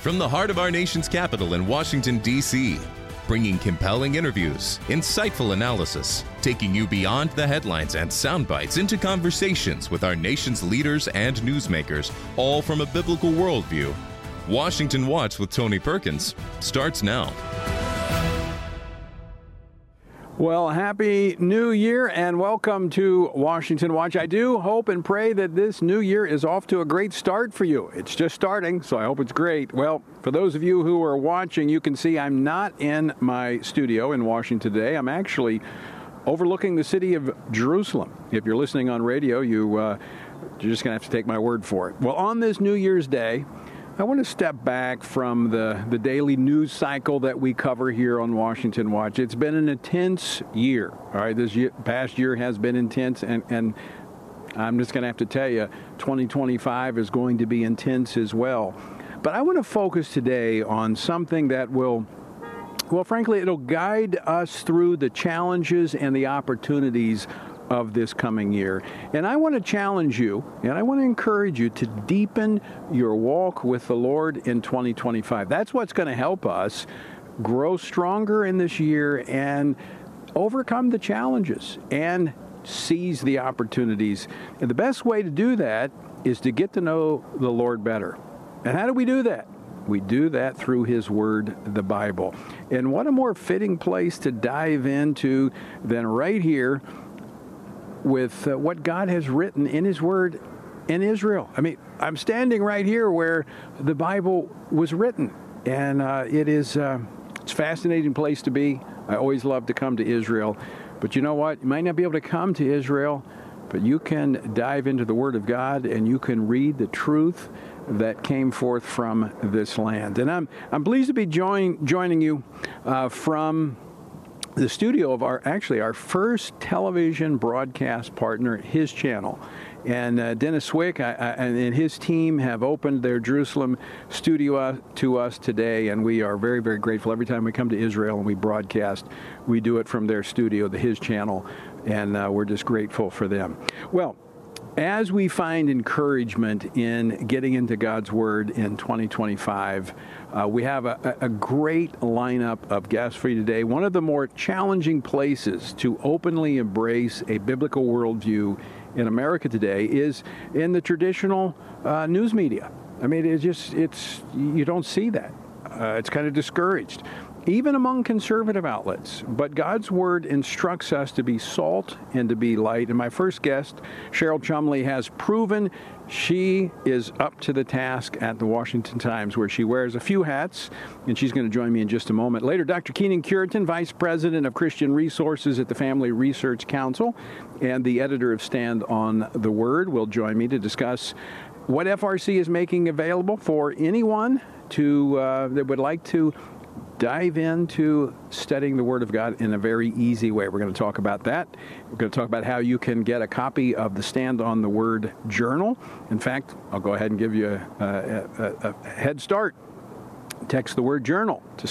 From the heart of our nation's capital in Washington, D.C., bringing compelling interviews, insightful analysis, taking you beyond the headlines and sound bites into conversations with our nation's leaders and newsmakers, all from a biblical worldview. Washington Watch with Tony Perkins starts now. Well, happy New Year and welcome to Washington Watch. I do hope and pray that this new year is off to a great start for you. It's just starting, so I hope it's great. Well, for those of you who are watching, you can see I'm not in my studio in Washington today. I'm actually overlooking the city of Jerusalem. If you're listening on radio, you're just going to have to take my word for it. Well, on this New Year's Day, I want to step back from the daily news cycle that we cover here on Washington Watch. It's been an intense year. All right, past year has been intense, and I'm just going to have to tell you, 2025 is going to be intense as well. But I want to focus today on something that will, frankly, it'll guide us through the challenges and the opportunities of this coming year. And I want to challenge you, and I want to encourage you to deepen your walk with the Lord in 2025. That's what's going to help us grow stronger in this year and overcome the challenges and seize the opportunities. And the best way to do that is to get to know the Lord better. And how do we do that? We do that through His Word, the Bible. And what a more fitting place to dive into than right here with what God has written in His Word in Israel. I mean, I'm standing right here where the Bible was written, and it's a fascinating place to be. I always love to come to Israel, but you know what? You might not be able to come to Israel, but you can dive into the Word of God, and you can read the truth that came forth from this land. And I'm pleased to be joining you from the studio of our first television broadcast partner, his channel. And Dennis Swick and his team have opened their Jerusalem studio to us today, and we are very, very grateful. Every time we come to Israel and we broadcast, we do it from their studio, his channel, and we're just grateful for them. Well, as we find encouragement in getting into God's Word in 2025, we have a great lineup of guests for you today. One of the more challenging places to openly embrace a biblical worldview in America today is in the traditional news media. I mean, you don't see that. It's kind of discouraged, even among conservative outlets. But God's Word instructs us to be salt and to be light. And my first guest, Cheryl Chumley, has proven she is up to the task at the Washington Times, where she wears a few hats, and she's going to join me in just a moment. Later, Dr. Keenan Curitan, Vice President of Christian Resources at the Family Research Council and the editor of Stand on the Word, will join me to discuss what FRC is making available for anyone that would like to dive into studying the Word of God in a very easy way. We're going to talk about that. We're going to talk about how you can get a copy of the Stand on the Word journal. In fact, I'll go ahead and give you a head start. Text the word journal to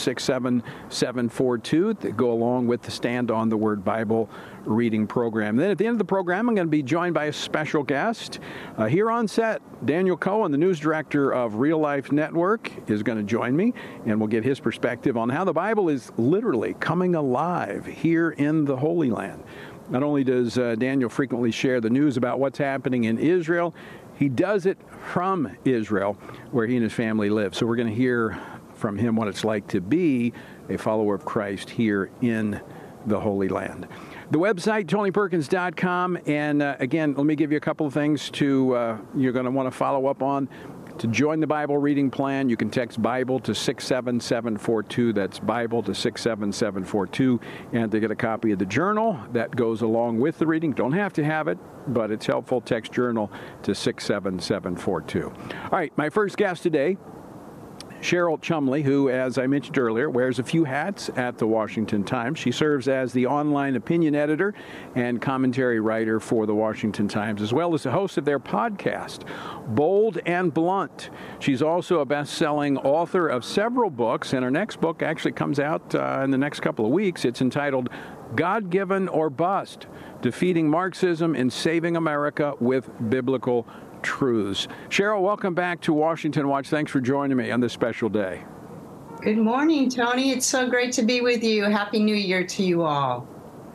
67742 to go along with the Stand on the Word Bible reading program. Then at the end of the program, I'm going to be joined by a special guest. Here on set, Daniel Cohen, the news director of Real Life Network, is going to join me, and we'll get his perspective on how the Bible is literally coming alive here in the Holy Land. Not only does Daniel frequently share the news about what's happening in Israel, he does it from Israel, where he and his family live. So we're going to hear from him what it's like to be a follower of Christ here in the Holy Land. The website, TonyPerkins.com, and again, let me give you a couple of things you're going to want to follow up on. To join the Bible reading plan, you can text Bible to 67742. That's Bible to 67742. And to get a copy of the journal that goes along with the reading, don't have to have it, but it's helpful. Text journal to 67742. All right, my first guest today, Cheryl Chumley, who, as I mentioned earlier, wears a few hats at the Washington Times. She serves as the online opinion editor and commentary writer for the Washington Times, as well as the host of their podcast, Bold and Blunt. She's also a best-selling author of several books, and her next book actually comes out in the next couple of weeks. It's entitled God-Given or Bust: Defeating Marxism and Saving America with Biblical truths. Cheryl, welcome back to Washington Watch. Thanks for joining me on this special day. Good morning, Tony. It's so great to be with you. Happy New Year to you all.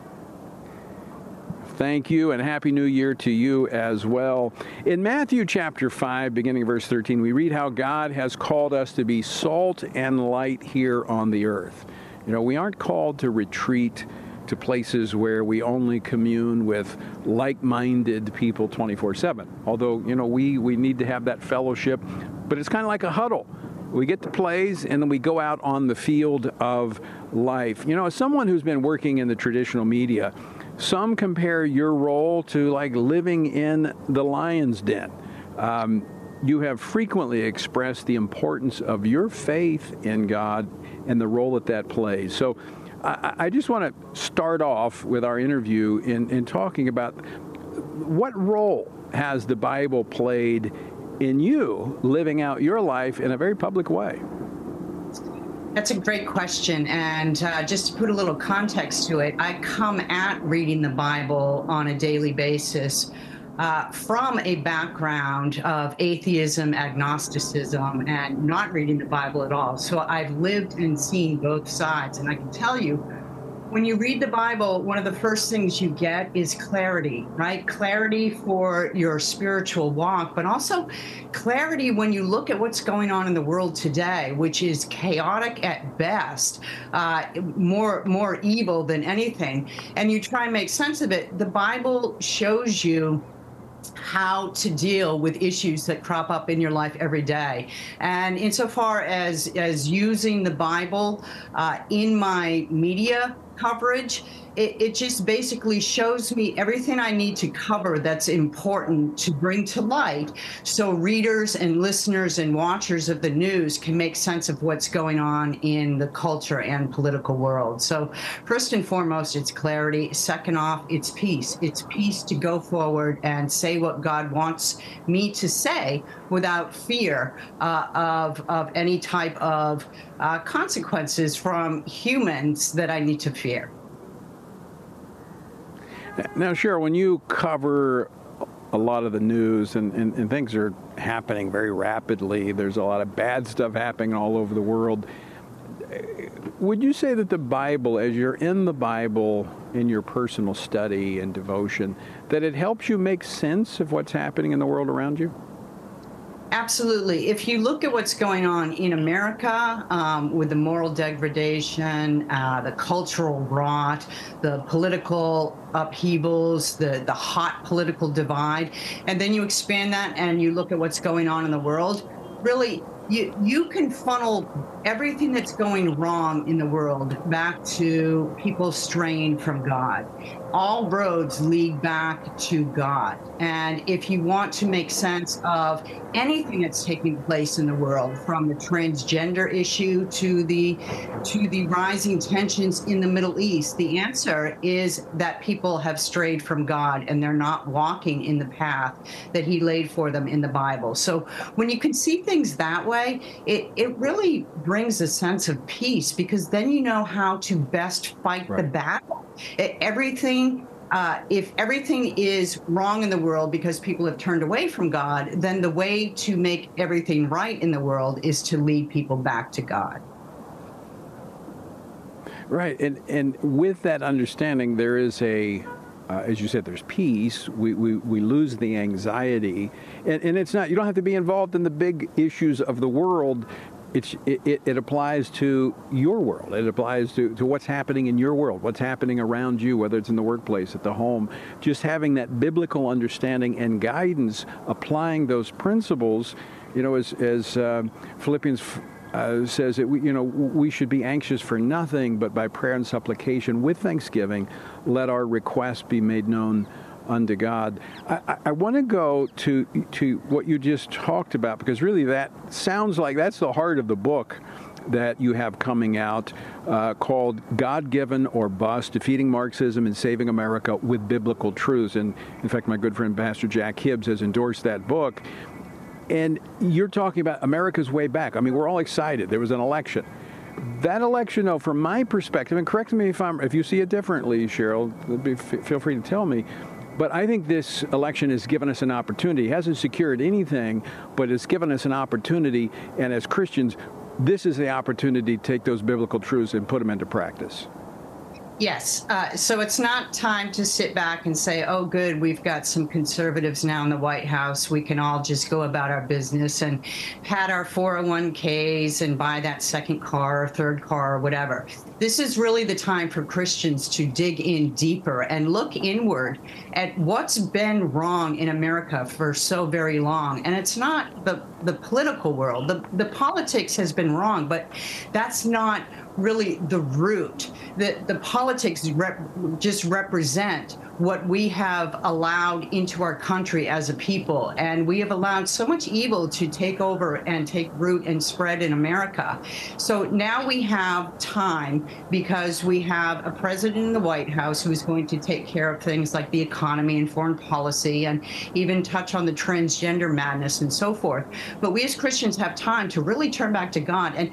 Thank you, and Happy New Year to you as well. In Matthew chapter 5, beginning verse 13, we read how God has called us to be salt and light here on the earth. You know, we aren't called to retreat to places where we only commune with like-minded people 24/7. Although, you know, we need to have that fellowship, but it's kind of like a huddle. We get the plays, and then we go out on the field of life. You know, as someone who's been working in the traditional media, some compare your role to like living in the lion's den. You have frequently expressed the importance of your faith in God and the role that plays. So I just want to start off with our interview in talking about what role has the Bible played in you living out your life in a very public way? That's a great question. And just to put a little context to it, I come at reading the Bible on a daily basis from a background of atheism, agnosticism, and not reading the Bible at all. So I've lived and seen both sides. And I can tell you, when you read the Bible, one of the first things you get is clarity, right? Clarity for your spiritual walk, but also clarity when you look at what's going on in the world today, which is chaotic at best, more evil than anything. And you try and make sense of it. The Bible shows you how to deal with issues that crop up in your life every day. And insofar as using the Bible in my media coverage, it just basically shows me everything I need to cover that's important to bring to light so readers and listeners and watchers of the news can make sense of what's going on in the culture and political world. So first and foremost, it's clarity. Second off, it's peace. It's peace to go forward and say what God wants me to say without fear of any type of consequences from humans that I need to fear. Now, Cheryl, when you cover a lot of the news and things are happening very rapidly, there's a lot of bad stuff happening all over the world. Would you say that the Bible, as you're in the Bible in your personal study and devotion, that it helps you make sense of what's happening in the world around you? Absolutely. If you look at what's going on in America with the moral degradation, the cultural rot, the political upheavals, the hot political divide, and then you expand that and you look at what's going on in the world, really, you can funnel everything that's going wrong in the world back to people straying from God. All roads lead back to God. And if you want to make sense of anything that's taking place in the world, from the transgender issue to the rising tensions in the Middle East, the answer is that people have strayed from God and they're not walking in the path that He laid for them in the Bible. So when you can see things that way, it really brings a sense of peace, because then you know how to best fight the battle. If everything is wrong in the world because people have turned away from God, then the way to make everything right in the world is to lead people back to God. Right, and with that understanding, there is as you said, there's peace. We lose the anxiety, and it's not. You don't have to be involved in the big issues of the world. It applies to your world. It applies to what's happening in your world, what's happening around you, whether it's in the workplace, at the home. Just having that biblical understanding and guidance, applying those principles, you know, as Philippians says that we should be anxious for nothing, but by prayer and supplication with thanksgiving, let our requests be made known unto God. I want to go to what you just talked about, because really that sounds like that's the heart of the book that you have coming out, called God-Given or Bust, Defeating Marxism and Saving America with Biblical Truths. And in fact, my good friend Pastor Jack Hibbs has endorsed that book. And you're talking about America's way back. I mean, we're all excited. There was an election. That election, though, from my perspective, and correct me if you see it differently, Cheryl, feel free to tell me, But I think this election has given us an opportunity. It hasn't secured anything, but it's given us an opportunity. And as Christians, this is the opportunity to take those biblical truths and put them into practice. Yes. So it's not time to sit back and say, oh, good, we've got some conservatives now in the White House. We can all just go about our business and pad our 401ks and buy that second car or third car or whatever. This is really the time for Christians to dig in deeper and look inward at what's been wrong in America for so very long. And it's not the political world. The politics has been wrong, but that's not really the root. The politics just represent what we have allowed into our country as a people. And we have allowed so much evil to take over and take root and spread in America. So now we have time because we have a president in the White House who is going to take care of things like the economy and foreign policy and even touch on the transgender madness and so forth. But we as Christians have time to really turn back to God. And,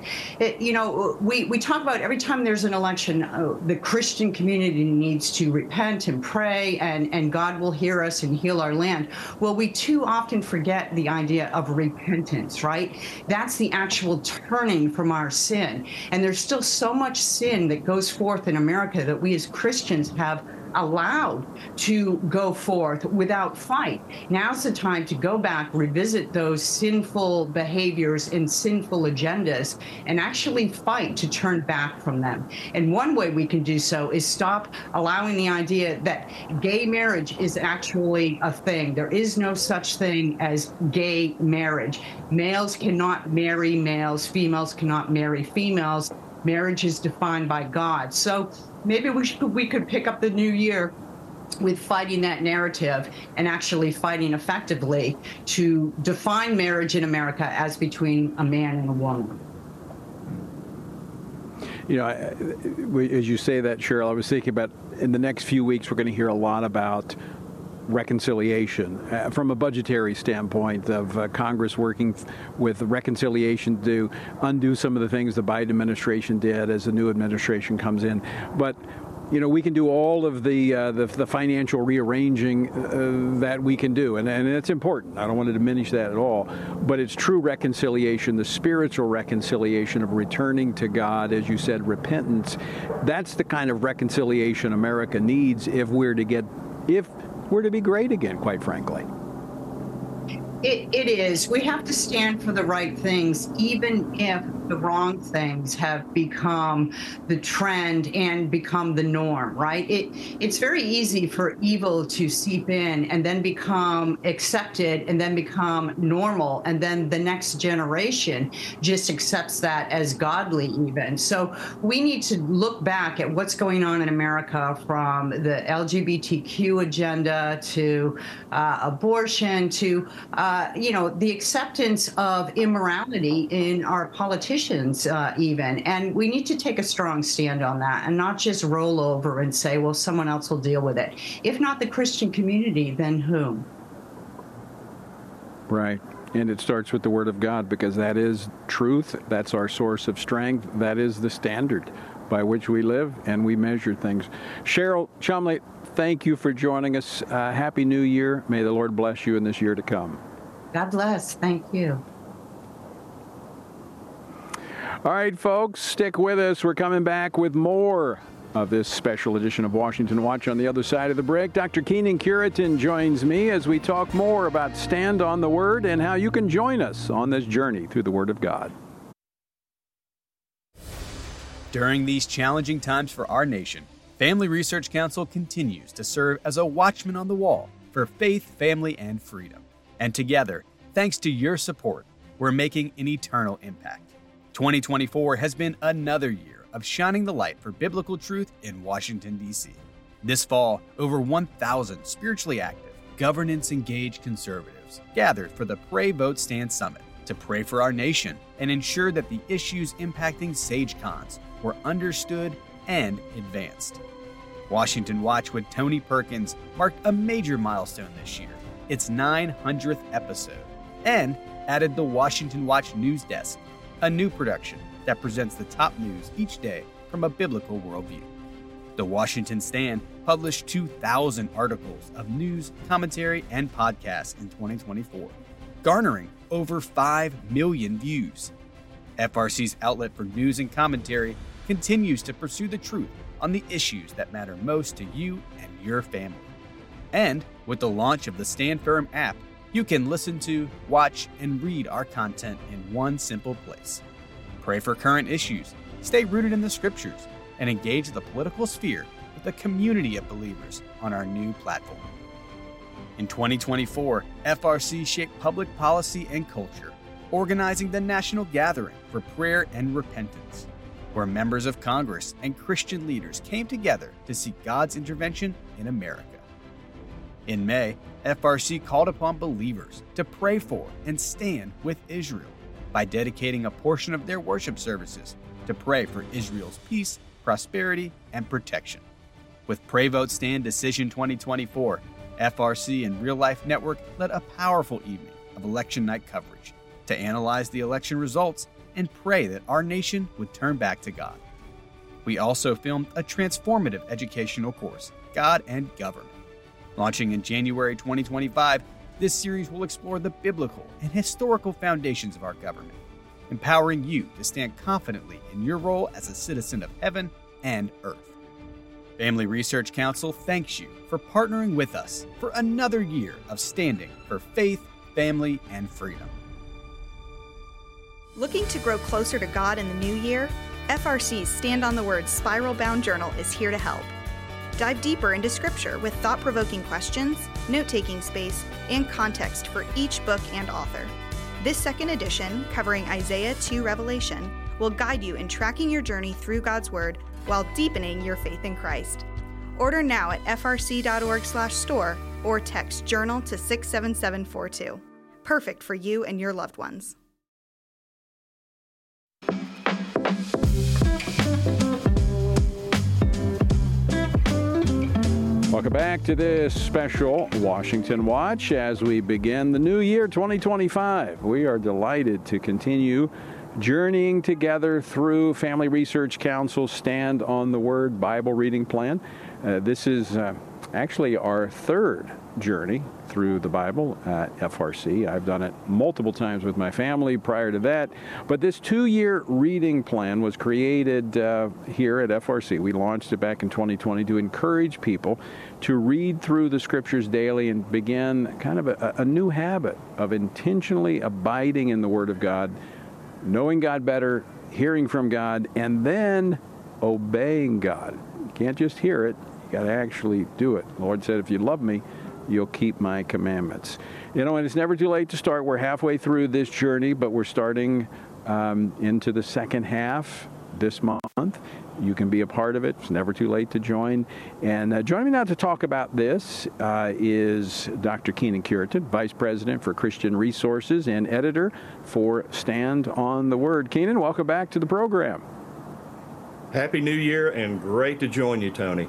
we talk about every time there's an election, the Christian community needs to repent and pray, and God will hear us and heal our land. Well, we too often forget the idea of repentance, right? That's the actual turning from our sin. And there's still so much sin that goes forth in America that we as Christians have allowed to go forth without fight. Now's the time to go back, revisit those sinful behaviors and sinful agendas, and actually fight to turn back from them. And one way we can do so is stop allowing the idea that gay marriage is actually a thing. There is no such thing as gay marriage. Males cannot marry males. Females cannot marry females. Marriage is defined by God. So maybe we could pick up the new year with fighting that narrative and actually fighting effectively to define marriage in America as between a man and a woman. You know, as you say that, Cheryl, I was thinking about in the next few weeks, we're going to hear a lot about reconciliation from a budgetary standpoint of Congress working with reconciliation to undo some of the things the Biden administration did as the new administration comes in. But you know, we can do all of the financial rearranging that we can do, and it's important. I don't want to diminish that at all, but it's true reconciliation, the spiritual reconciliation of returning to God, as you said, repentance. That's the kind of reconciliation America needs if we're to be great again, quite frankly. It is. We have to stand for the right things, even if the wrong things have become the trend and become the norm, right? It's very easy for evil to seep in and then become accepted and then become normal. And then the next generation just accepts that as godly even. So we need to look back at what's going on in America, from the LGBTQ agenda to abortion to the acceptance of immorality in our politicians even. And we need to take a strong stand on that and not just roll over and say, well, someone else will deal with it. If not the Christian community, then whom? Right. And it starts with the Word of God, because that is truth. That's our source of strength. That is the standard by which we live and we measure things. Cheryl Chumley, thank you for joining us. Happy New Year. May the Lord bless you in this year to come. God bless. Thank you. All right, folks, stick with us. We're coming back with more of this special edition of Washington Watch on the other side of the break. Dr. Keenan Curitan joins me as we talk more about Stand on the Word and how you can join us on this journey through the Word of God. During these challenging times for our nation, Family Research Council continues to serve as a watchman on the wall for faith, family, and freedom. And together, thanks to your support, we're making an eternal impact. 2024 has been another year of shining the light for biblical truth in Washington, D.C. This fall, over 1,000 spiritually active, governance-engaged conservatives gathered for the Pray, Vote, Stand Summit to pray for our nation and ensure that the issues impacting SageCons were understood and advanced. Washington Watch with Tony Perkins marked a major milestone this year, its 900th episode, and added the Washington Watch News Desk, a new production that presents the top news each day from a biblical worldview. The Washington Stand published 2,000 articles of news, commentary, and podcasts in 2024, garnering over 5 million views. FRC's outlet for news and commentary continues to pursue the truth on the issues that matter most to you and your family. And with the launch of the Stand Firm app, you can listen to, watch, and read our content in one simple place. Pray for current issues, stay rooted in the scriptures, and engage the political sphere with a community of believers on our new platform. In 2024, FRC shaped public policy and culture, organizing the National Gathering for Prayer and Repentance, where members of Congress and Christian leaders came together to seek God's intervention in America. In May, FRC called upon believers to pray for and stand with Israel by dedicating a portion of their worship services to pray for Israel's peace, prosperity, and protection. With Pray Vote Stand Decision 2024, FRC and Real Life Network led a powerful evening of election night coverage to analyze the election results and pray that our nation would turn back to God. We also filmed a transformative educational course, God and Government. Launching in January 2025, this series will explore the biblical and historical foundations of our government, empowering you to stand confidently in your role as a citizen of heaven and earth. Family Research Council thanks you for partnering with us for another year of standing for faith, family, and freedom. Looking to grow closer to God in the new year? FRC's Stand on the Word Spiral Bound Journal is here to help. Dive deeper into Scripture with thought-provoking questions, note-taking space, and context for each book and author. This second edition, covering Isaiah to Revelation, will guide you in tracking your journey through God's Word while deepening your faith in Christ. Order now at frc.org/store or text journal to 67742. Perfect for you and your loved ones. Welcome back to this special Washington Watch as we begin the new year 2025. We are delighted to continue journeying together through Family Research Council's Stand on the Word Bible reading plan. This is actually our third journey through the Bible at FRC. I've done it multiple times with my family prior to that, but this 2-year reading plan was created here at FRC. We launched it back in 2020 to encourage people to read through the scriptures daily and begin kind of a new habit of intentionally abiding in the Word of God, knowing God better, hearing from God, and then obeying God. You can't just hear it, you got to actually do it. The Lord said, if you love me, you'll keep my commandments. You know, and it's never too late to start. We're halfway through this journey, but we're starting into the second half this month. You can be a part of it. It's never too late to join. And joining me now to talk about this is Dr. Keenan Curitan, Vice President for Christian Resources and Editor for Stand on the Word. Keenan, welcome back to the program. Happy New Year, and great to join you, Tony.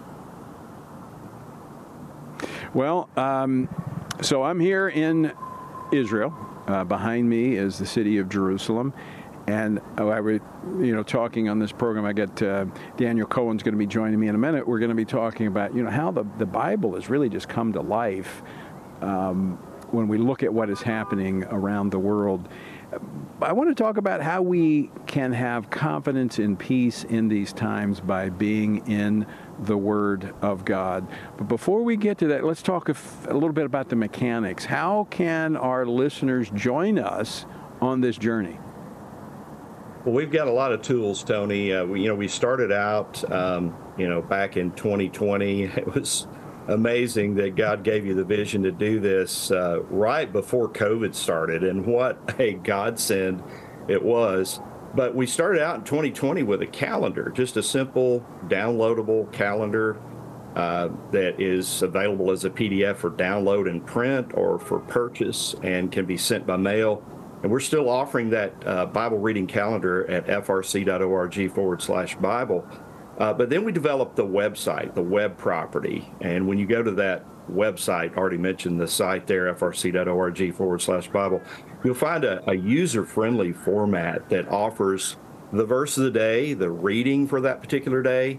Well, so I'm here in Israel. Behind me is the city of Jerusalem. And I was, talking on this program, I got Daniel Cohen's going to be joining me in a minute. We're going to be talking about, how the Bible has really just come to life when we look at what is happening around the world. I want to talk about how we can have confidence and peace in these times by being in the Word of God. But before we get to that, let's talk a little bit about the mechanics. How can our listeners join us on this journey? Well, we've got a lot of tools, Tony. We started out, back in 2020. It was amazing that God gave you the vision to do this right before COVID started, and what a godsend it was. But we started out in 2020 with a calendar, just a simple downloadable calendar that is available as a PDF for download and print or for purchase and can be sent by mail. And we're still offering that Bible reading calendar at frc.org/Bible. But then we developed the website, the web property. And when you go to that website, already mentioned the site there, frc.org/Bible, you'll find a user-friendly format that offers the verse of the day, the reading for that particular day,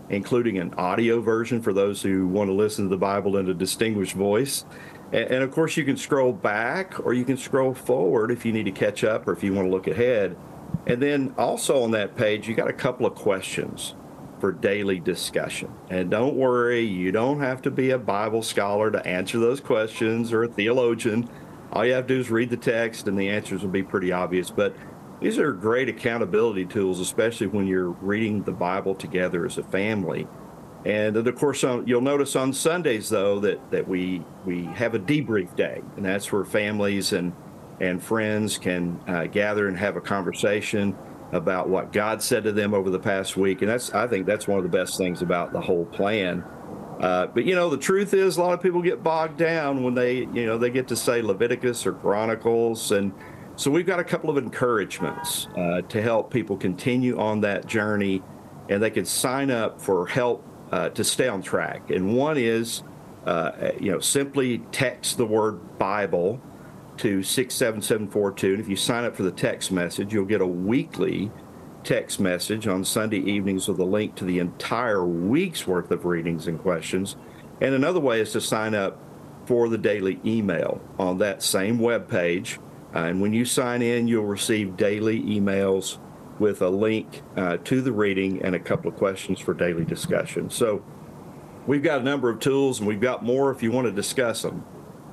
including an audio version for those who want to listen to the Bible in a distinguished voice. And of course, you can scroll back or you can scroll forward if you need to catch up or if you want to look ahead. And then also on that page, you got a couple of questions for daily discussion. And don't worry, you don't have to be a Bible scholar to answer those questions or a theologian. All you have to do is read the text and the answers will be pretty obvious. But these are great accountability tools, especially when you're reading the Bible together as a family. And of course, you'll notice on Sundays, though, that we have a debrief day, and that's where families and friends can gather and have a conversation about what God said to them over the past week. And I think that's one of the best things about the whole plan. But the truth is, a lot of people get bogged down when they get to say Leviticus or Chronicles, and so we've got a couple of encouragements to help people continue on that journey, and they can sign up for help to stay on track. And one is, simply text the word Bible to 67742. And if you sign up for the text message, you'll get a weekly text message on Sunday evenings with a link to the entire week's worth of readings and questions. And another way is to sign up for the daily email on that same web page. And when you sign in, you'll receive daily emails with a link to the reading and a couple of questions for daily discussion. So we've got a number of tools, and we've got more if you want to discuss them.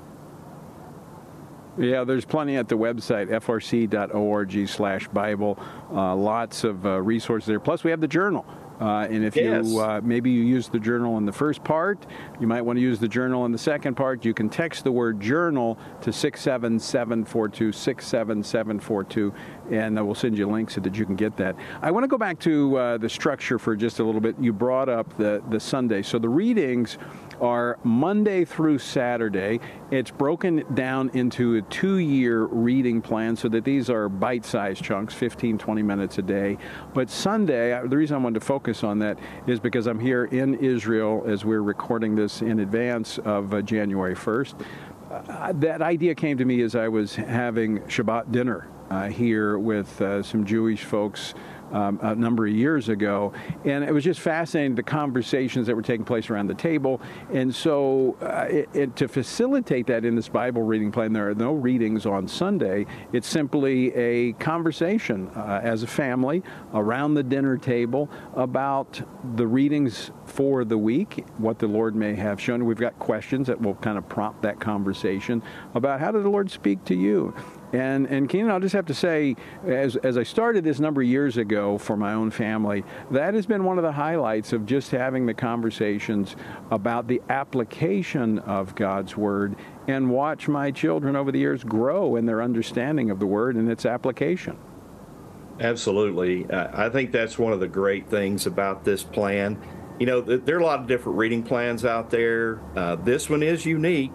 Yeah, there's plenty at the website, frc.org/Bible. Lots of resources there. Plus, we have the journal. And if you maybe you use the journal in the first part, you might want to use the journal in the second part. You can text the word journal to 67742, 67742, and we'll send you links so that you can get that. I want to go back to the structure for just a little bit. You brought up the Sunday. So the readings are Monday through Saturday. It's broken down into a 2-year reading plan so that these are bite-sized chunks, 15, 20 minutes a day. But Sunday, the reason I wanted to focus on that is because I'm here in Israel as we're recording this in advance of January 1st. That idea came to me as I was having Shabbat dinner here with some Jewish folks a number of years ago, and it was just fascinating, the conversations that were taking place around the table. And so to facilitate that in this Bible reading plan, there are no readings on Sunday. It's simply a conversation as a family around the dinner table about the readings for the week, what the Lord may have shown. We've got questions that will kind of prompt that conversation about how did the Lord speak to you. And Keenan, I'll just have to say, as I started this number of years ago for my own family, that has been one of the highlights of just having the conversations about the application of God's Word, and watch my children over the years grow in their understanding of the Word and its application. Absolutely. I think that's one of the great things about this plan. There are a lot of different reading plans out there. This one is unique.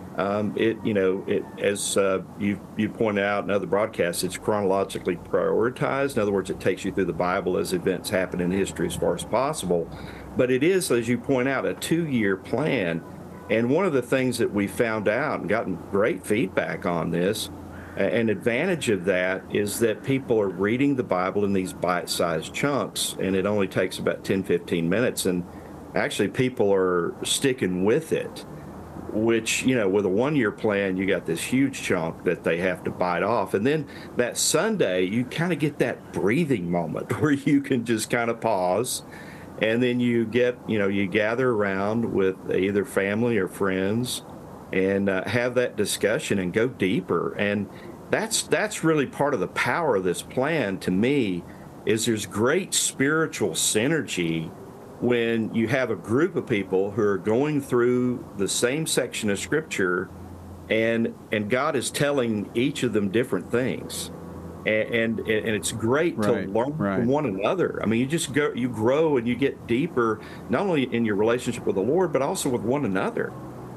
As you pointed out in other broadcasts, it's chronologically prioritized. In other words, it takes you through the Bible as events happen in history as far as possible. But it is, as you point out, a 2-year plan. And one of the things that we found out and gotten great feedback on this, an advantage of that is that people are reading the Bible in these bite-sized chunks, and it only takes about 10, 15 minutes. And actually, people are sticking with it. Which, with a 1-year plan, you got this huge chunk that they have to bite off. And then that Sunday, you kind of get that breathing moment where you can just kind of pause. And then you gather around with either family or friends and have that discussion and go deeper. And that's really part of the power of this plan to me, is there's great spiritual synergy when you have a group of people who are going through the same section of Scripture, and God is telling each of them different things, and it's great to learn from one another. I mean, you grow and you get deeper, not only in your relationship with the Lord, but also with one another.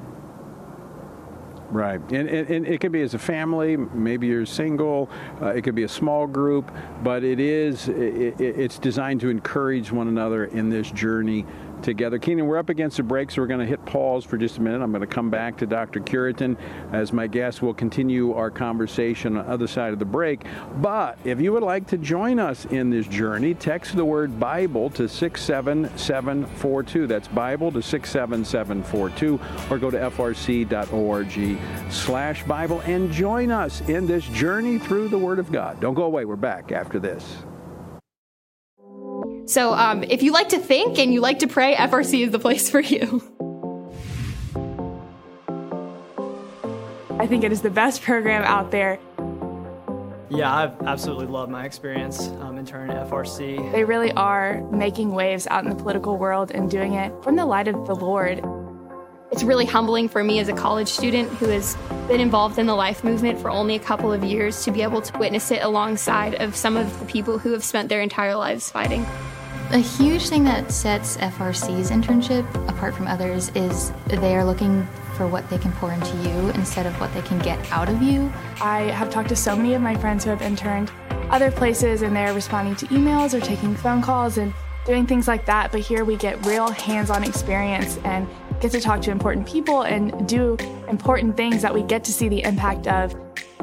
Right, and it could be as a family, maybe you're single, it could be a small group, but it's designed to encourage one another in this journey together. Keenan, we're up against a break, so we're going to hit pause for just a minute. I'm going to come back to Dr. Cureton as my guest. We'll continue our conversation on the other side of the break. But if you would like to join us in this journey, text the word Bible to 67742. That's Bible to 67742, or go to frc.org/Bible and join us in this journey through the Word of God. Don't go away. We're back after this. So if you like to think and you like to pray, FRC is the place for you. I think it is the best program out there. Yeah, I've absolutely loved my experience interning at FRC. They really are making waves out in the political world and doing it from the light of the Lord. It's really humbling for me as a college student who has been involved in the life movement for only a couple of years to be able to witness it alongside of some of the people who have spent their entire lives fighting. A huge thing that sets FRC's internship apart from others is they are looking for what they can pour into you instead of what they can get out of you. I have talked to so many of my friends who have interned other places, and they're responding to emails or taking phone calls and doing things like that. But here we get real hands-on experience and get to talk to important people and do important things that we get to see the impact of.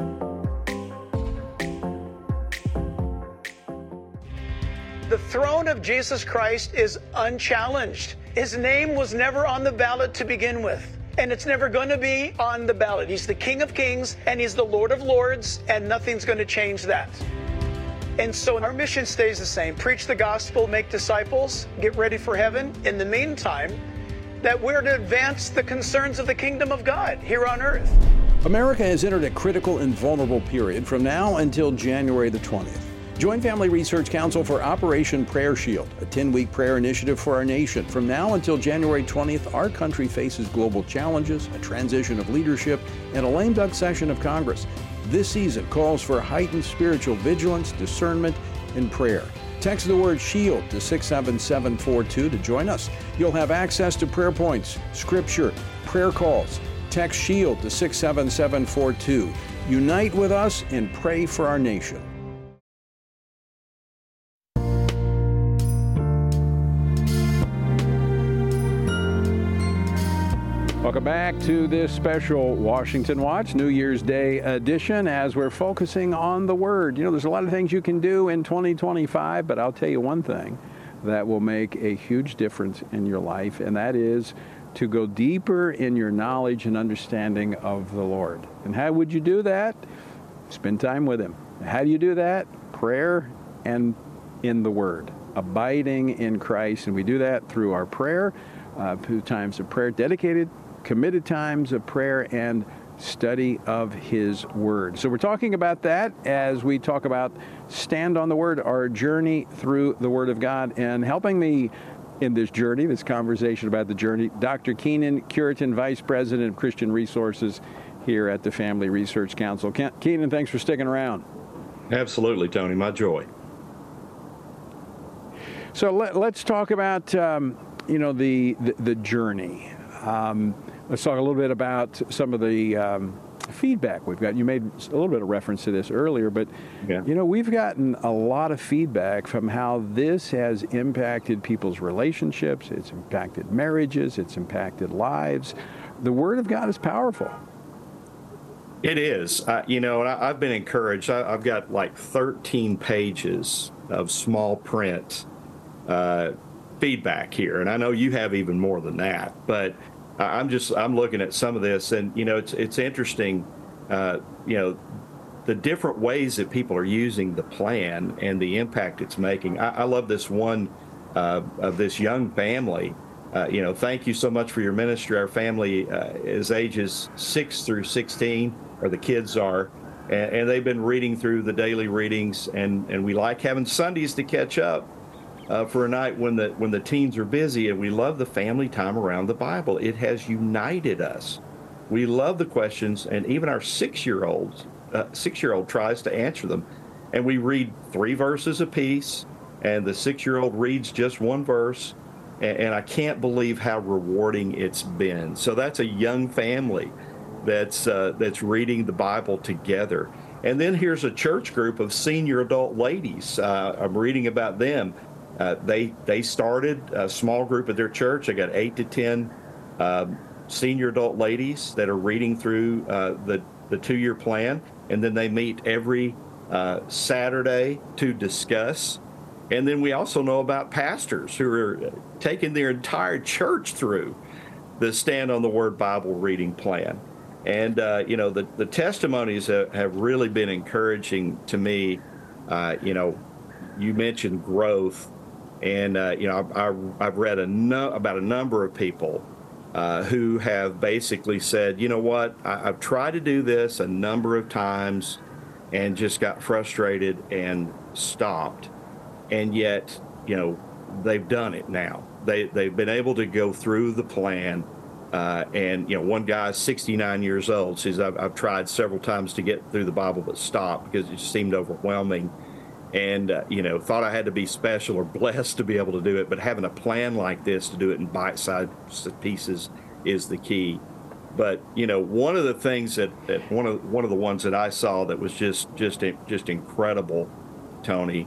The throne of Jesus Christ is unchallenged. His name was never on the ballot to begin with, and it's never going to be on the ballot. He's the King of Kings, and he's the Lord of Lords, and nothing's going to change that. And so our mission stays the same. Preach the gospel, make disciples, get ready for heaven. In the meantime, that we're to advance the concerns of the kingdom of God here on earth. America has entered a critical and vulnerable period from now until January the 20th. Join Family Research Council for Operation Prayer Shield, a 10-week prayer initiative for our nation. From now until January 20th, our country faces global challenges, a transition of leadership, and a lame duck session of Congress. This season calls for heightened spiritual vigilance, discernment, and prayer. Text the word SHIELD to 67742 to join us. You'll have access to prayer points, scripture, prayer calls. Text SHIELD to 67742. Unite with us and pray for our nation. Welcome back to this special Washington Watch New Year's Day edition as we're focusing on the Word. You know, there's a lot of things you can do in 2025, but I'll tell you one thing that will make a huge difference in your life, and that is to go deeper in your knowledge and understanding of the Lord. And how would you do that? Spend time with Him. How do you do that? Prayer and in the Word, abiding in Christ. And we do that through our prayer, through times of prayer, dedicated, committed times of prayer and study of His Word. So we're talking about that as we talk about Stand on the Word, our journey through the Word of God. And helping me in this journey, this conversation about the journey, Dr. Keenan Cureton, Vice President of Christian Resources here at the Family Research Council. Keenan, thanks for sticking around. Absolutely, Tony. My joy. So let's talk about, the journey. Let's talk a little bit about some of the feedback we've got. You made a little bit of reference to this earlier, but we've gotten a lot of feedback from how this has impacted people's relationships. It's impacted marriages. It's impacted lives. The Word of God is powerful. It is. And I've been encouraged. I've got like 13 pages of small print feedback here, and I know you have even more than that, but I'm looking at some of this, and it's interesting, the different ways that people are using the plan and the impact it's making. I love this one of this young family. Thank you so much for your ministry. Our family is ages 6 through 16, or the kids are, and they've been reading through the daily readings, and we like having Sundays to catch up. For a night when the teens are busy, and we love the family time around the Bible. It has united us. We love the questions, and even our 6-year-old tries to answer them. And we read 3 verses apiece, and the 6-year-old reads just 1 verse, and I can't believe how rewarding it's been. So that's a young family that's reading the Bible together. And then here's a church group of senior adult ladies. I'm reading about them. They started a small group at their church. They got 8 to 10 senior adult ladies that are reading through the 2-year plan, and then they meet every Saturday to discuss. And then we also know about pastors who are taking their entire church through the Stand on the Word Bible reading plan. And, the testimonies have really been encouraging to me. You mentioned growth, and, I've read about a number of people who have basically said, you know what, I've tried to do this a number of times and just got frustrated and stopped. And yet, they've done it now. They've been able to go through the plan. And one guy's 69 years old. Says, I've tried several times to get through the Bible, but stopped because it just seemed overwhelming. And, thought I had to be special or blessed to be able to do it. But having a plan like this to do it in bite-sized pieces is the key. But, one of the things that one of the ones that I saw that was just incredible, Tony,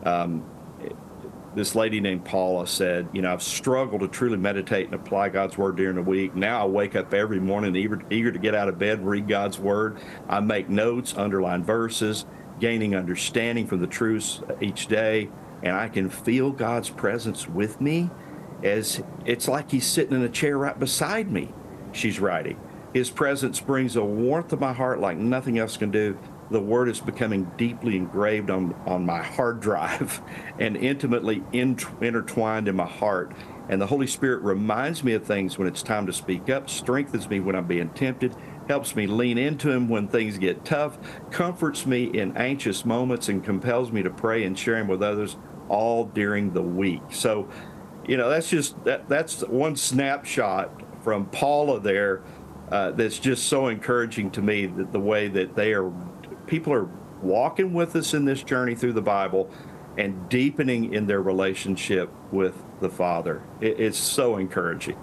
this lady named Paula said, I've struggled to truly meditate and apply God's Word during the week. Now I wake up every morning eager to get out of bed and read God's Word. I make notes, underline verses, gaining understanding from the truths each day, and I can feel God's presence with me as it's like He's sitting in a chair right beside me, she's writing. His presence brings a warmth to my heart like nothing else can do. The Word is becoming deeply engraved on my hard drive and intimately intertwined in my heart. And the Holy Spirit reminds me of things when it's time to speak up, strengthens me when I'm being tempted, helps me lean into Him when things get tough, comforts me in anxious moments, and compels me to pray and share Him with others all during the week. So, that's one snapshot from Paula there that's just so encouraging to me, that the way that people are walking with us in this journey through the Bible and deepening in their relationship with the Father. It's so encouraging.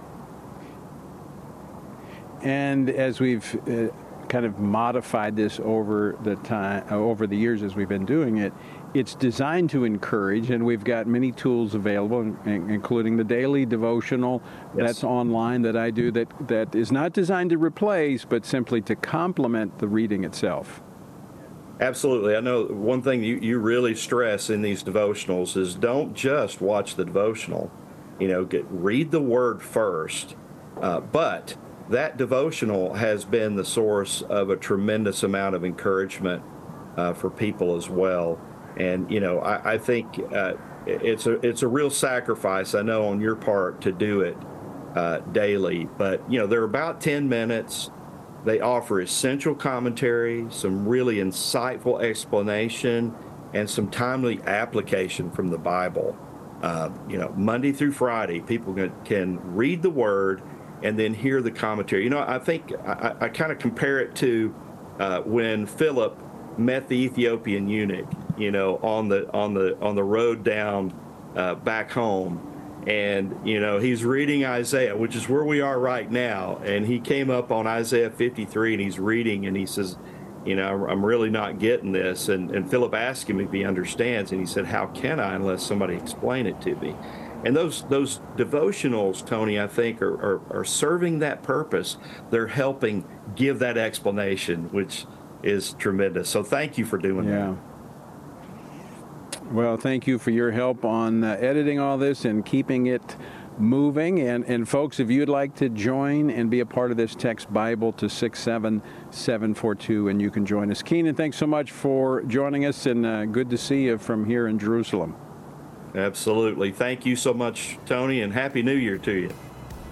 And as we've kind of modified this over the years as we've been doing it, it's designed to encourage, and we've got many tools available, including the daily devotional that's online that I do, that is not designed to replace, but simply to complement the reading itself. Absolutely. I know one thing you really stress in these devotionals is don't just watch the devotional. Read the Word first. But that devotional has been the source of a tremendous amount of encouragement for people as well. And, I think it's a real sacrifice, I know, on your part to do it daily. But, they're about 10 minutes. They offer essential commentary, some really insightful explanation, and some timely application from the Bible. Monday through Friday, people can read the Word and then hear the commentary. I think I kind of compare it to when Philip met the Ethiopian eunuch, on the road down back home. And, he's reading Isaiah, which is where we are right now. And he came up on Isaiah 53 and he's reading and he says, I'm really not getting this. And Philip asked him if he understands. And he said, how can I unless somebody explain it to me? And those devotionals, Tony, I think are serving that purpose. They're helping give that explanation, which is tremendous. So thank you for doing that. Well, thank you for your help on editing all this and keeping it moving. And folks, if you'd like to join and be a part of this, text Bible to 67742 and you can join us. Keenan, thanks so much for joining us, and good to see you from here in Jerusalem. Absolutely. Thank you so much, Tony, and Happy New Year to you.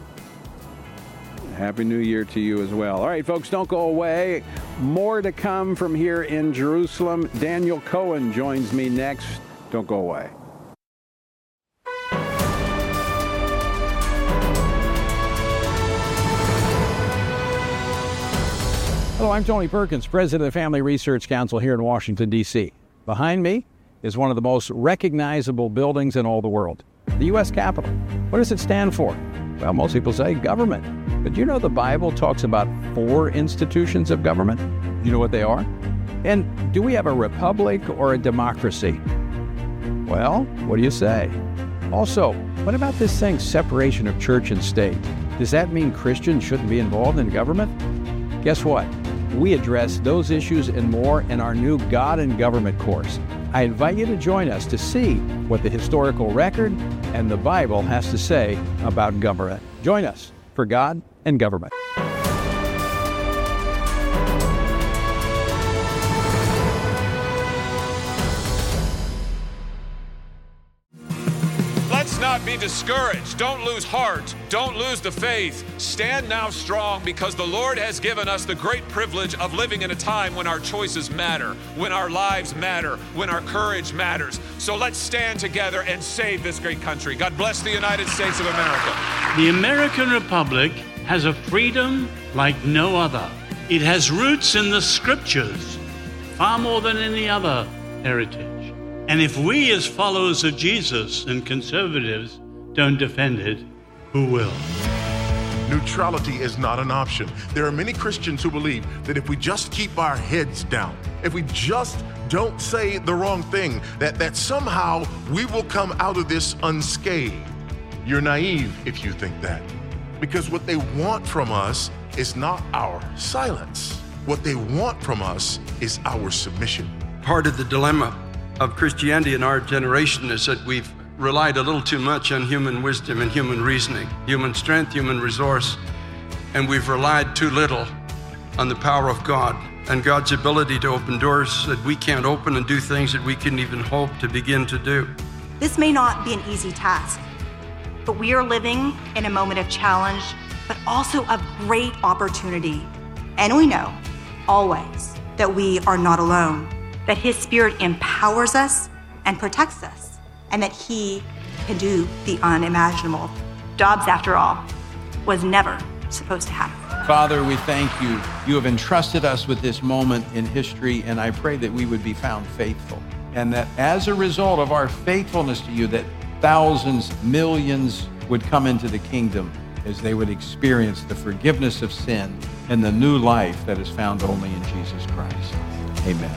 Happy New Year to you as well. All right, folks, don't go away. More to come from here in Jerusalem. Daniel Cohen joins me next. Don't go away. Hello, I'm Tony Perkins, president of the Family Research Council here in Washington, D.C. Behind me is one of the most recognizable buildings in all the world, the U.S. Capitol. What does it stand for? Well, most people say government. But you know the Bible talks about 4 institutions of government? You know what they are? And do we have a republic or a democracy? Well, what do you say? Also, what about this thing, separation of church and state? Does that mean Christians shouldn't be involved in government? Guess what? We address those issues and more in our new God and Government course. I invite you to join us to see what the historical record and the Bible has to say about government. Join us for God and Government. Not be discouraged. Don't lose heart. Don't lose the faith. Stand now strong, because the Lord has given us the great privilege of living in a time when our choices matter, when our lives matter, when our courage matters. So let's stand together and save this great country. God bless the United States of America. The American Republic has a freedom like no other. It has roots in the Scriptures, far more than any other heritage. And if we as followers of Jesus and conservatives don't defend it, who will? Neutrality is not an option. There are many Christians who believe that if we just keep our heads down, if we just don't say the wrong thing, that somehow we will come out of this unscathed. You're naive if you think that. Because what they want from us is not our silence. What they want from us is our submission. Part of the dilemma of Christianity in our generation is that we've relied a little too much on human wisdom and human reasoning, human strength, human resource, and we've relied too little on the power of God and God's ability to open doors that we can't open and do things that we couldn't even hope to begin to do. This may not be an easy task, but we are living in a moment of challenge, but also of great opportunity. And we know, always, that we are not alone, that His Spirit empowers us and protects us, and that He can do the unimaginable. Dobbs, after all, was never supposed to happen. Father, we thank you. You have entrusted us with this moment in history, and I pray that we would be found faithful, and that as a result of our faithfulness to you, that thousands, millions would come into the kingdom as they would experience the forgiveness of sin and the new life that is found only in Jesus Christ. Amen.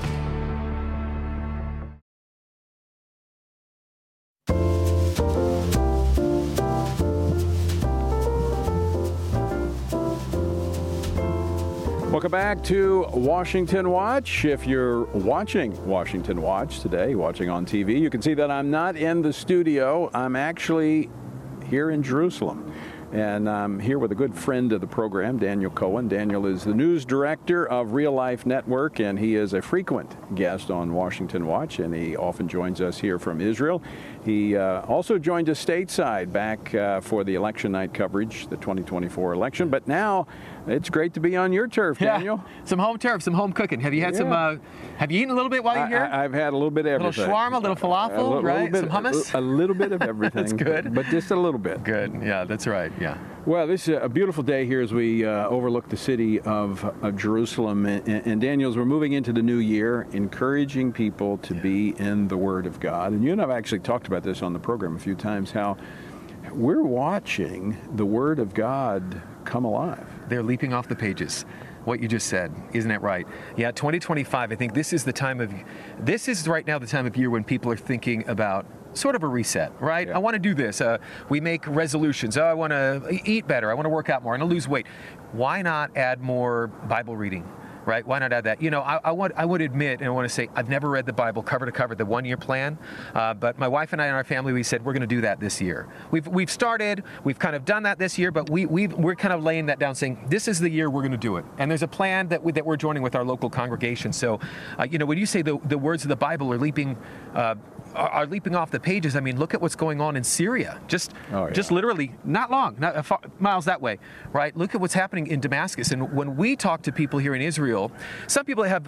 Welcome back to Washington Watch. If you're watching Washington Watch today, watching on TV, you can see that I'm not in the studio. I'm actually here in Jerusalem. And I'm here with a good friend of the program, Daniel Cohen. Daniel is the news director of Real Life Network, and he is a frequent guest on Washington Watch, and he often joins us here from Israel. He also joined us stateside back for the election night coverage, the 2024 election. But now it's great to be on your turf, Daniel. Some home turf, some home cooking. Have you had some? Have you eaten a little bit while you're here? I've had a little bit of everything. A little shawarma, a little falafel, right? Some hummus. A little bit of everything. That's good. But just a little bit. Good. Yeah, that's right. Yeah. Well, this is a beautiful day here as we overlook the city of Jerusalem. And Daniel, as we're moving into the new year, encouraging people to be in the Word of God. And you and I have actually talked about this on the program a few times, how we're watching the Word of God come alive. They're leaping off the pages. What you just said, isn't that right? Yeah, 2025, I think this is right now the time of year when people are thinking about sort of a reset, right? Yeah. I want to do this. We make resolutions. I want to eat better. I want to work out more. I want to lose weight. Why not add more Bible reading? Right? Why not add that? You know, I would admit, and I want to say, I've never read the Bible cover to cover, the one-year plan. But my wife and I and our family, we said we're going to do that this year. We've started. We've kind of done that this year, but we're kind of laying that down, saying this is the year we're going to do it. And there's a plan that we're joining with our local congregation. So, you know, when you say the words of the Bible are leaping off the pages, I mean, look at what's going on in Syria. Just literally not miles that way, right? Look at what's happening in Damascus. And when we talk to people here in Israel, some people have,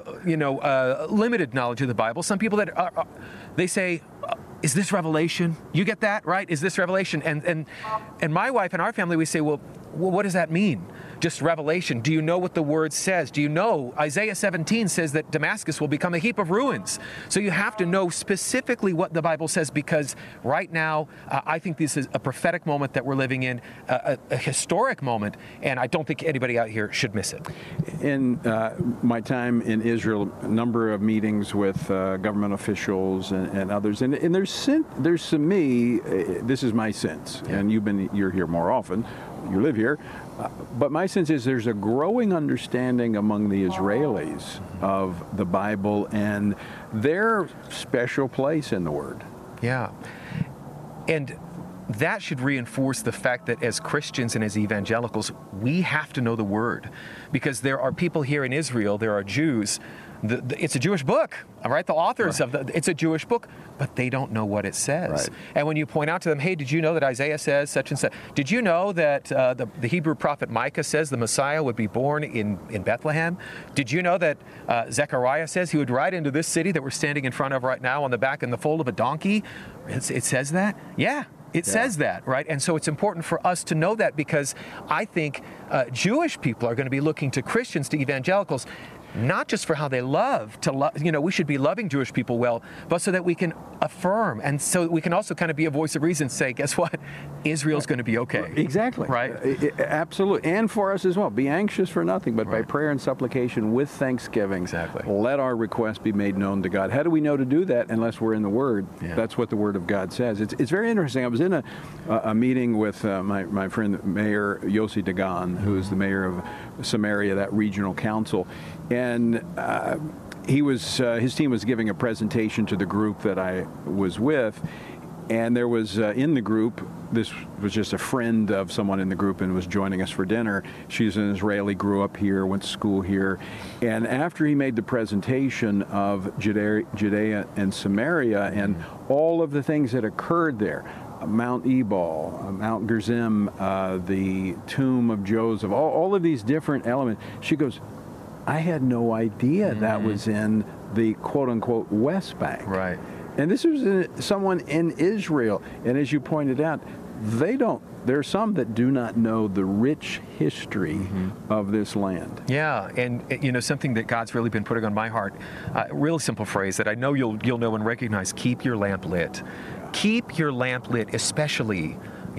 limited knowledge of the Bible. Some people that they say, is this revelation? You get that, right? Is this revelation? And my wife and our family, we say, well, well, what does that mean? Just revelation. Do you know what the word says? Do you know Isaiah 17 says that Damascus will become a heap of ruins? So you have to know specifically what the Bible says, because right now I think this is a prophetic moment that we're living in, a historic moment, and I don't think anybody out here should miss it. In my time in Israel, a number of meetings with government officials and others, and there's to me, this is my sense, and you're here more often, you live here, but my sense is there's a growing understanding among the Israelis of the Bible and their special place in the Word. Yeah. And that should reinforce the fact that as Christians and as evangelicals, we have to know the Word. Because there are people here in Israel, there are Jews, it's a Jewish book, all right? The authors of it's a Jewish book, but they don't know what it says. Right. And when you point out to them, hey, did you know that Isaiah says such and such? Did you know that the Hebrew prophet Micah says the Messiah would be born in Bethlehem? Did you know that Zechariah says he would ride into this city that we're standing in front of right now on the back and the foal of a donkey? It says that? Yeah. It says that, right? And so it's important for us to know that, because I think Jewish people are going to be looking to Christians, to evangelicals, not just for how they love, we should be loving Jewish people well, but so that we can affirm, and so we can also kind of be a voice of reason, say, guess what? Israel's going to be okay. Exactly. Right? Absolutely. And for us as well. Be anxious for nothing, but by prayer and supplication with thanksgiving. Exactly. Let our requests be made known to God. How do we know to do that unless we're in the Word? Yeah. That's what the Word of God says. It's very interesting. I was in a meeting with my friend, Mayor Yossi Dagan, who is the mayor of Samaria, that regional council. And his team was giving a presentation to the group that I was with, and there was in the group, this was just a friend of someone in the group and was joining us for dinner. She's an Israeli, grew up here, went to school here, and after he made the presentation of Judea and Samaria and all of the things that occurred there, Mount Ebal, Mount Gerizim, the tomb of Joseph, all of these different elements, she goes, I had no idea that was in the quote-unquote West Bank. Right. And this was someone in Israel. And as you pointed out, there are some that do not know the rich history of this land. Yeah, and something that God's really been putting on my heart, a real simple phrase that I know you'll know and recognize: keep your lamp lit. Yeah. Keep your lamp lit, especially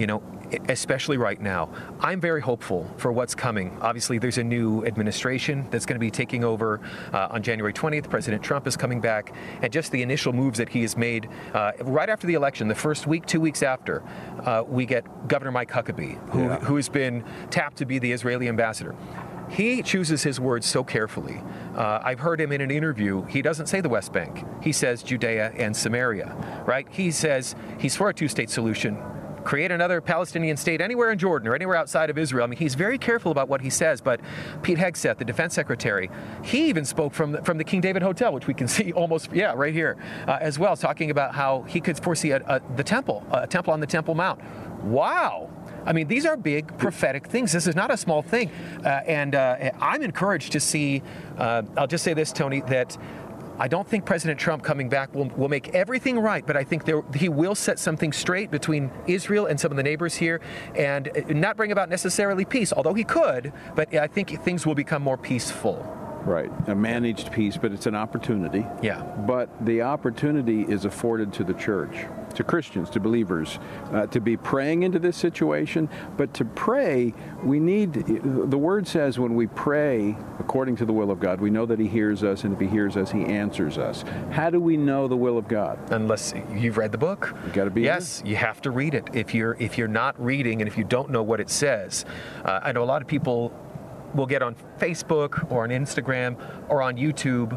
right now. I'm very hopeful for what's coming. Obviously, there's a new administration that's going to be taking over on January 20th. President Trump is coming back, and just the initial moves that he has made right after the election, the first week, 2 weeks after, we get Governor Mike Huckabee, who has been tapped to be the Israeli ambassador. He chooses his words so carefully. I've heard him in an interview. He doesn't say the West Bank. He says Judea and Samaria, right? He says he's for a two-state solution. Create another Palestinian state anywhere in Jordan or anywhere outside of Israel. I mean, he's very careful about what he says, but Pete Hegseth, the defense secretary, he even spoke from the King David Hotel, which we can see almost, right here, as well, talking about how he could foresee a temple on the Temple Mount. Wow. I mean, these are big prophetic things. This is not a small thing. And I'm encouraged to see, I'll just say this, Tony, that I don't think President Trump coming back will make everything right, but I think he will set something straight between Israel and some of the neighbors here, and not bring about necessarily peace, although he could, but I think things will become more peaceful. Right, a managed peace, but it's an opportunity. Yeah. But the opportunity is afforded to the church, to Christians, to believers, to be praying into this situation. But to pray, the Word says when we pray according to the will of God, we know that He hears us, and if He hears us, He answers us. How do we know the will of God? Unless you've read the book. You got to be. Yes, you have to read it. If you're not reading, and if you don't know what it says, I know a lot of people will get on Facebook or on Instagram or on YouTube.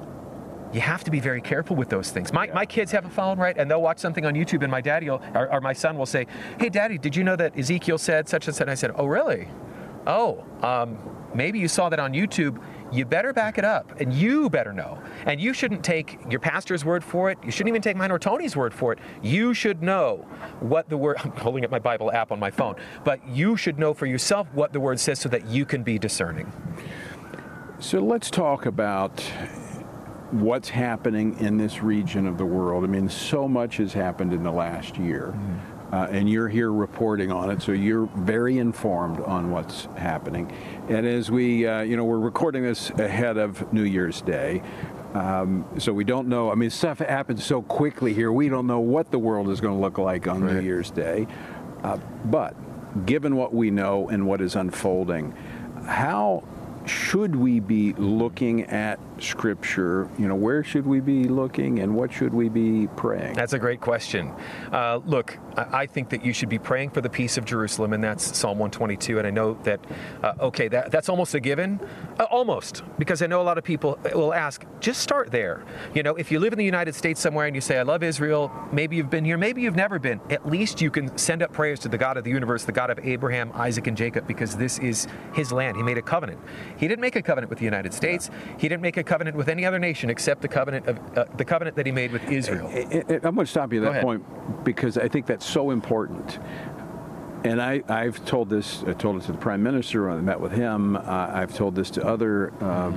You have to be very careful with those things. My kids have a phone, right? And they'll watch something on YouTube, and my daddy or my son will say, "Hey, Daddy, did you know that Ezekiel said such and such?" And I said, "Oh, really? Oh, maybe you saw that on YouTube. You better back it up, and you better know. And you shouldn't take your pastor's word for it. You shouldn't even take mine or Tony's word for it. You should know what the Word." I'm holding up my Bible app on my phone, but you should know for yourself what the Word says so that you can be discerning. So let's talk about what's happening in this region of the world. I mean, so much has happened in the last year. And you're here reporting on it, so you're very informed on what's happening. And as we, we're recording this ahead of New Year's Day, so we don't know. I mean, stuff happens so quickly here. We don't know what the world is going to look like on New Year's Day. But given what we know and what is unfolding, how should we be looking at Scripture? Where should we be looking, and what should we be praying? That's a great question. Look, I think that you should be praying for the peace of Jerusalem, and that's Psalm 122. And I know that, that's almost a given. Almost, because I know a lot of people will ask, just start there. If you live in the United States somewhere and you say, I love Israel, maybe you've been here, maybe you've never been, at least you can send up prayers to the God of the universe, the God of Abraham, Isaac, and Jacob, because this is his land. He made a covenant. He didn't make a covenant with the United States. He didn't make a covenant with any other nation except the covenant that he made with Israel. I'm going to stop you at that point, because I think that's so important. And I've told this. I told it to the Prime Minister when I met with him. I've told this to other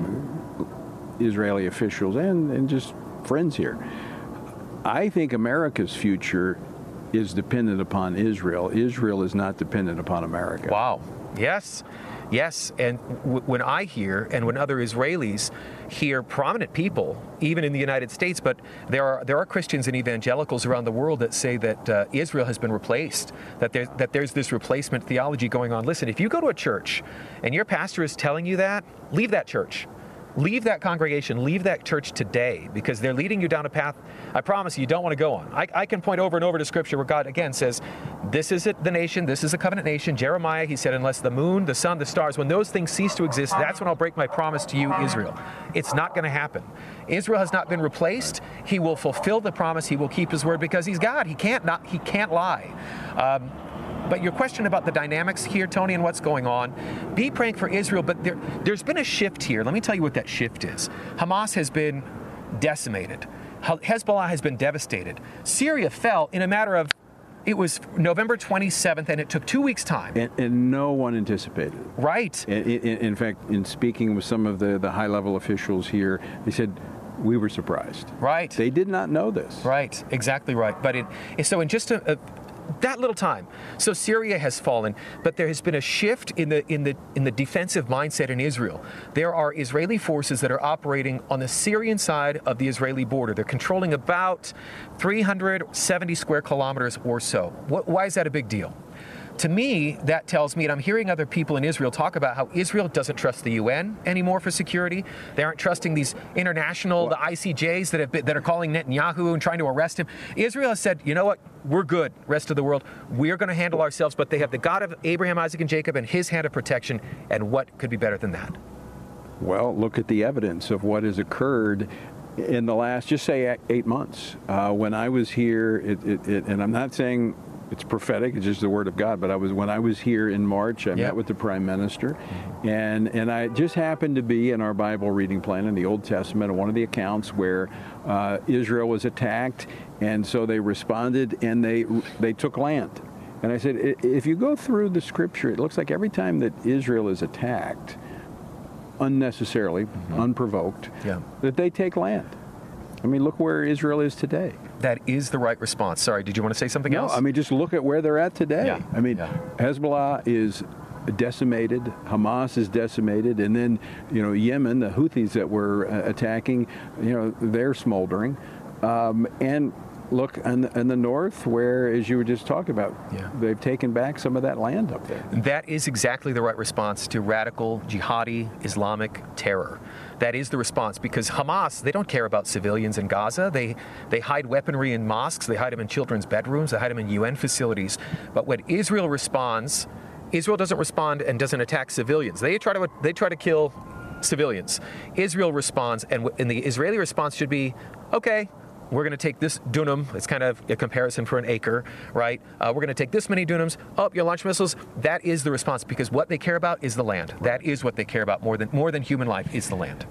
Israeli officials and just friends here. I think America's future is dependent upon Israel. Israel is not dependent upon America. Wow. Yes. Yes, and when I hear, and when other Israelis hear prominent people, even in the United States, but there are Christians and evangelicals around the world that say that Israel has been replaced, that there's this replacement theology going on. Listen, if you go to a church and your pastor is telling you that, leave that church. Leave that congregation, leave that church today, because they're leading you down a path I promise you don't want to go on. I can point over and over to Scripture where God, again, says, this is the nation, this is a covenant nation. Jeremiah, he said, unless the moon, the sun, the stars, when those things cease to exist, that's when I'll break my promise to you, Israel. It's not going to happen. Israel has not been replaced. He will fulfill the promise. He will keep his word, because he's God. He can't lie. But your question about the dynamics here, Tony, and what's going on, be praying for Israel, but there's been a shift here. Let me tell you what that shift is. Hamas has been decimated. Hezbollah has been devastated. Syria fell in a matter of, it was November 27th, and it took 2 weeks' time. And no one anticipated it. Right. In fact, in speaking with some of the high-level officials here, they said, we were surprised. Right. They did not know this. Right. Exactly right. But so in just that little time, so Syria has fallen, but there has been a shift in the defensive mindset in Israel. There are Israeli forces that are operating on the Syrian side of the Israeli border. They're controlling about 370 square kilometers or so. Why is that a big deal? To me, that tells me, and I'm hearing other people in Israel talk about how Israel doesn't trust the UN anymore for security. They aren't trusting these international, the ICJs that are calling Netanyahu and trying to arrest him. Israel has said, you know what, we're good, rest of the world. We're going to handle ourselves, but they have the God of Abraham, Isaac, and Jacob and his hand of protection, and what could be better than that? Well, look at the evidence of what has occurred in the last, just say, 8 months. When I was here, and I'm not saying it's prophetic, it's just the word of God, but when I was here in March, I met with the Prime Minister, and I just happened to be in our Bible reading plan in the Old Testament, one of the accounts where Israel was attacked, and so they responded and they took land. And I said, if you go through the Scripture, it looks like every time that Israel is attacked, unnecessarily, unprovoked, that they take land. I mean, look where Israel is today. That is the right response. Sorry, did you want to say something else? No, I mean, just look at where they're at today. Yeah. I mean, Hezbollah is decimated, Hamas is decimated, and then, Yemen, the Houthis that were attacking, they're smoldering. And look in the north, where, as you were just talking about, they've taken back some of that land up there. That is exactly the right response to radical, jihadi, Islamic terror. That is the response, because Hamas, they don't care about civilians in Gaza. They hide weaponry in mosques. They hide them in children's bedrooms. They hide them in UN facilities. But when Israel responds, Israel doesn't respond and doesn't attack civilians. They try to kill civilians. Israel responds, and the Israeli response should be, okay, we're going to take this dunam. It's kind of a comparison for an acre, right? We're going to take this many dunams. Oh, you launch missiles. That is the response, because what they care about is the land. That is what they care about more than human life is the land.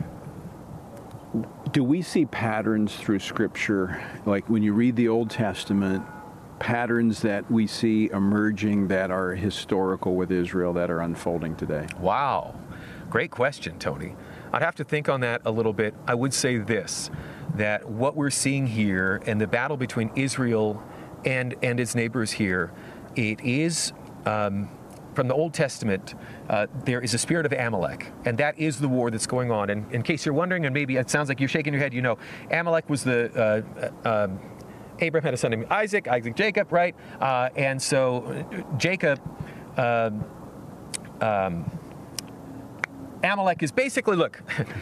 Do we see patterns through Scripture, like when you read the Old Testament, patterns that we see emerging that are historical with Israel that are unfolding today? Wow. Great question, Tony. I'd have to think on that a little bit. I would say this, that what we're seeing here and the battle between Israel and its neighbors here, it is from the Old Testament, there is a spirit of Amalek, and that is the war that's going on. And in case you're wondering, and maybe it sounds like you're shaking your head, Amalek was the Abraham had a son named Isaac Jacob, right? And so Jacob, Amalek is basically, look,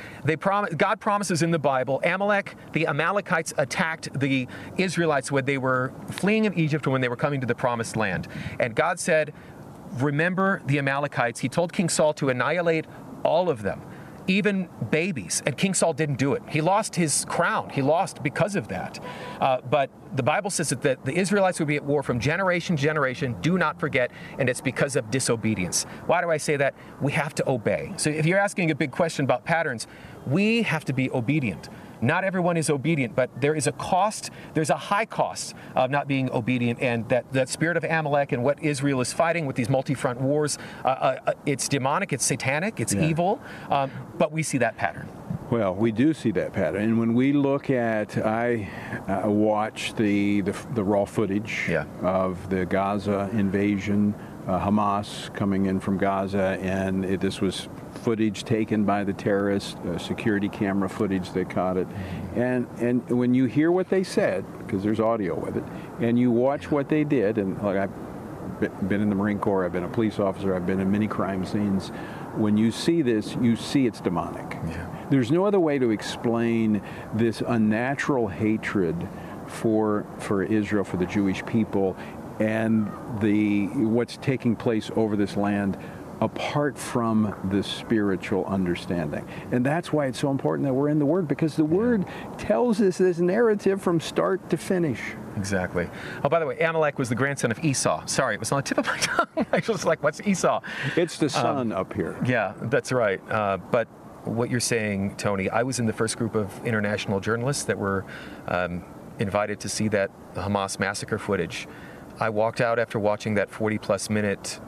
God promises in the Bible, the Amalekites attacked the Israelites when they were fleeing in Egypt or when they were coming to the promised land. And God said, remember the Amalekites. He told King Saul to annihilate all of them, even babies. And King Saul didn't do it. He lost his crown. He lost because of that. But the Bible says that the Israelites would be at war from generation to generation. Do not forget. And it's because of disobedience. Why do I say that? We have to obey. So if you're asking a big question about patterns, we have to be obedient. Not everyone is obedient, but there is a cost, there's a high cost of not being obedient, and that spirit of Amalek and what Israel is fighting with these multi-front wars, it's demonic, it's satanic, it's evil, but we see that pattern. Well, we do see that pattern, and when we look at, I watched the raw footage of the Gaza invasion, Hamas coming in from Gaza, and this was footage taken by the terrorists, security camera footage that caught it. And when you hear what they said, because there's audio with it, and you watch what they did, and like I've been in the Marine Corps, I've been a police officer, I've been in many crime scenes. When you see this, you see it's demonic. There's no other way to explain this unnatural hatred for Israel, for the Jewish people, and what's taking place over this land apart from the spiritual understanding. And that's why it's so important that we're in the Word, because the Word tells us this narrative from start to finish. Exactly. Oh, by the way, Amalek was the grandson of Esau. Sorry, it was on the tip of my tongue. I was like, what's Esau? It's the son up here. Yeah, that's right. But what you're saying, Tony, I was in the first group of international journalists that were invited to see that Hamas massacre footage. I walked out after watching that 40-plus minute.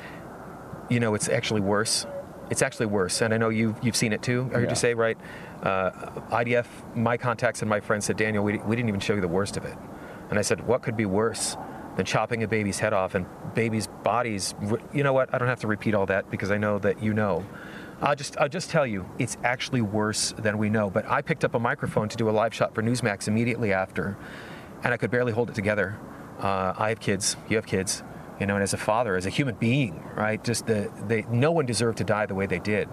It's actually worse. It's actually worse. And I know you've seen it too, I heard you say, right? IDF, my contacts and my friends said, Daniel, we didn't even show you the worst of it. And I said, what could be worse than chopping a baby's head off and babies' bodies? You know what? I don't have to repeat all that because I know that you know. I'll just tell you, it's actually worse than we know. But I picked up a microphone to do a live shot for Newsmax immediately after, and I could barely hold it together. I have kids. You have kids. And as a father, as a human being, right? Just no one deserved to die the way they did.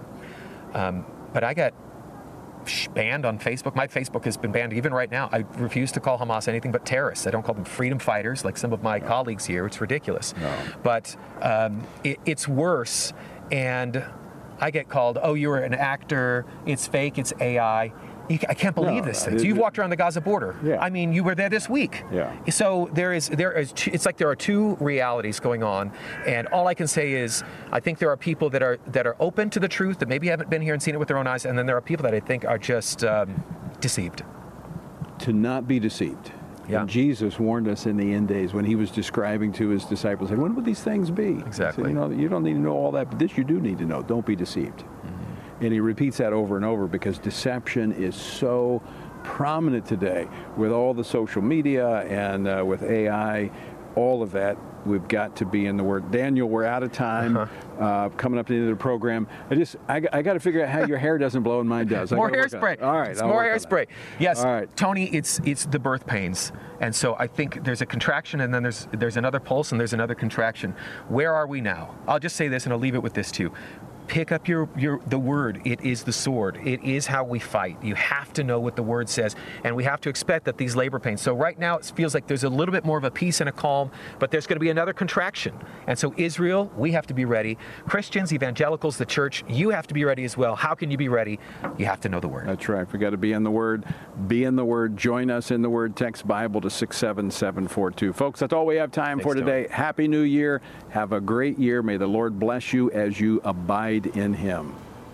But I got banned on Facebook. My Facebook has been banned even right now. I refuse to call Hamas anything but terrorists. I don't call them freedom fighters like some of my colleagues here. It's ridiculous. But it's worse. And I get called, oh, you're an actor. It's fake. It's AI. I can't believe this thing. So you've walked around the Gaza border. I mean, you were there this week. So there is. It's like there are two realities going on, and all I can say is, I think there are people that are open to the truth that maybe haven't been here and seen it with their own eyes, and then there are people that I think are just deceived. To not be deceived. And Jesus warned us in the end days when he was describing to his disciples, when will these things be? Exactly. He said, you don't need to know all that, but this you do need to know. Don't be deceived. And he repeats that over and over because deception is so prominent today with all the social media and with AI, all of that. We've got to be in the Word. Daniel, we're out of time. Coming up to the end of the program. I got to figure out how your hair doesn't blow and mine does. More hairspray. All right. It's more hairspray. Yes. All right. Tony, it's the birth pains. And so I think there's a contraction and then there's another pulse and there's another contraction. Where are we now? I'll just say this and I'll leave it with this too. Pick up the Word. It is the sword. It is how we fight. You have to know what the Word says, and we have to expect that these labor pains. So right now it feels like there's a little bit more of a peace and a calm, but there's going to be another contraction. And so Israel, we have to be ready. Christians, evangelicals, the church, you have to be ready as well. How can you be ready? You have to know the Word. That's right. We got to be in the Word. Be in the Word. Join us in the Word. Text Bible to 67742. Folks, that's all we have time for today. Tony. Happy New Year. Have a great year. May the Lord bless you as you abide in Him.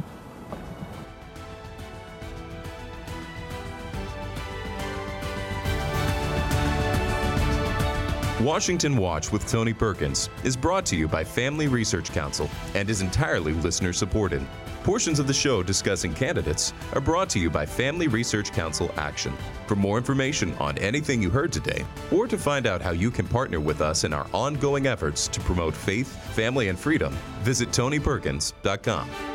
Washington Watch with Tony Perkins is brought to you by Family Research Council and is entirely listener supported. Portions of the show discussing candidates are brought to you by Family Research Council Action. For more information on anything you heard today, or to find out how you can partner with us in our ongoing efforts to promote faith, family, and freedom, visit TonyPerkins.com.